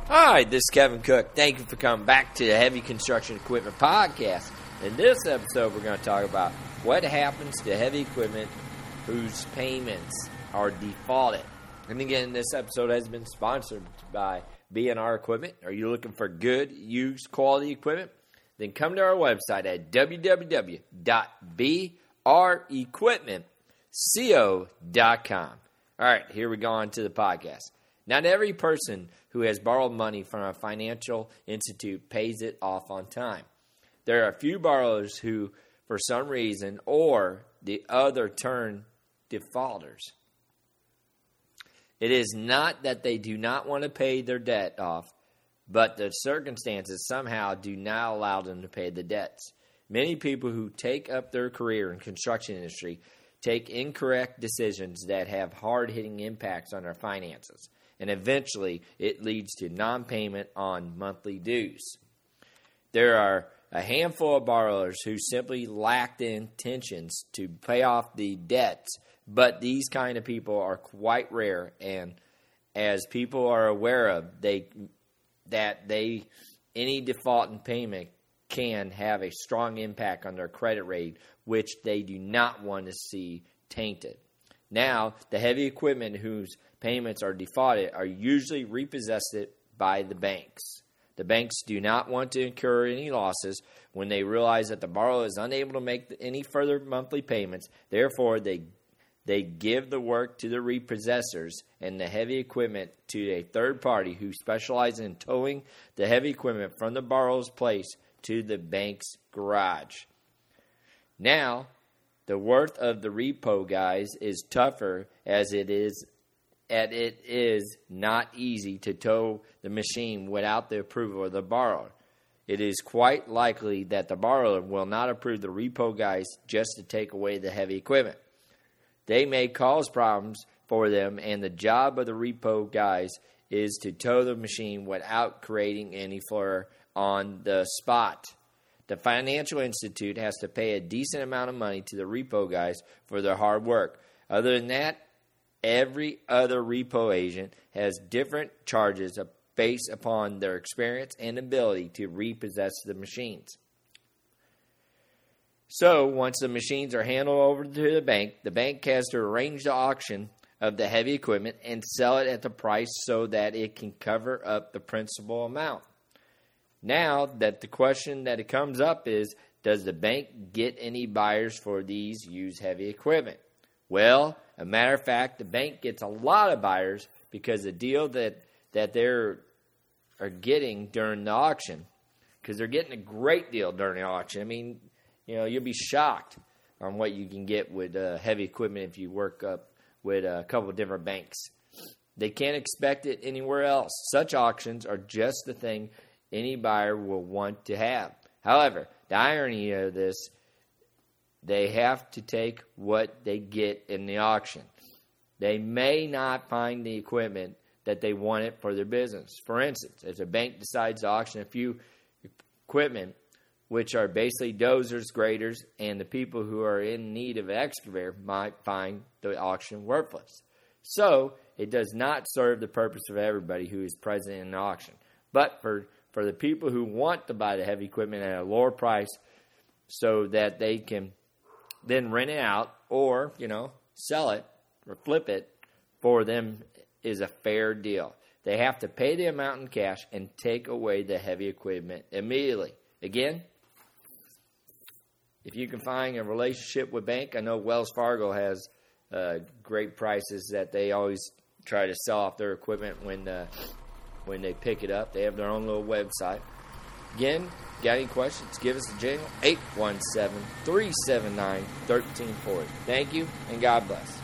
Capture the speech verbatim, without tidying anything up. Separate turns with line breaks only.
Hi, this is Kevin Cook. Thank you for coming back to the Heavy Construction Equipment Podcast. In this episode, we're going to talk about what happens to heavy equipment whose payments are defaulted. And again, this episode has been sponsored by B and R Equipment. Are you looking for good, used, quality equipment? Then come to our website at w w w dot b r equipment co dot com. All right, here we go on to the podcast. Not every person who has borrowed money from a financial institute pays it off on time. There are a few borrowers who, for some reason, or the other turn defaulters. It is not that they do not want to pay their debt off, but the circumstances somehow do not allow them to pay the debts. Many people who take up their career in the construction industry take incorrect decisions that have hard-hitting impacts on their finances, and eventually it leads to non-payment on monthly dues. There are a handful of borrowers who simply lack the intentions to pay off the debts, but these kind of people are quite rare, and as people are aware of, they that they any default in payment can have a strong impact on their credit rate, which they do not want to see tainted. Now, the heavy equipment whose payments are defaulted are usually repossessed by the banks. The banks do not want to incur any losses when they realize that the borrower is unable to make any further monthly payments. Therefore, they they give the work to the repossessors and the heavy equipment to a third party who specializes in towing the heavy equipment from the borrower's place to the bank's garage. Now, the worth of the repo guys is tougher as it is and it is not easy to tow the machine without the approval of the borrower. It is quite likely that the borrower will not approve the repo guys just to take away the heavy equipment. They may cause problems for them, and the job of the repo guys is to tow the machine without creating any flare on the spot. The financial institute has to pay a decent amount of money to the repo guys for their hard work. Other than that, every other repo agent has different charges based upon their experience and ability to repossess the machines. So, once the machines are handed over to the bank, the bank has to arrange the auction of the heavy equipment and sell it at the price so that it can cover up the principal amount. Now, that the question that it comes up is, does the bank get any buyers for these used heavy equipment? Well, a matter of fact, the bank gets a lot of buyers because the deal that, that they're are getting during the auction, because they're getting a great deal during the auction. I mean, you know, you'll be shocked on what you can get with uh, heavy equipment if you work up with a couple of different banks. They can't expect it anywhere else. Such auctions are just the thing any buyer will want to have. However, the irony of this, they have to take what they get in the auction. They may not find the equipment that they wanted for their business. For instance, if a bank decides to auction a few equipment, which are basically dozers, graders, and the people who are in need of an excavator might find the auction worthless. So, it does not serve the purpose of everybody who is present in the auction. But for, for the people who want to buy the heavy equipment at a lower price so that they can then rent it out or, you know, sell it or flip it, for them is a fair deal. They have to pay the amount in cash and take away the heavy equipment immediately. Again, if you can find a relationship with bank, I know Wells Fargo has uh, great prices that they always try to sell off their equipment when uh, when they pick it up. They have their own little website. Again, got any questions, give us a jingle, eight one seven, three seven nine, one three four zero. Thank you, and God bless.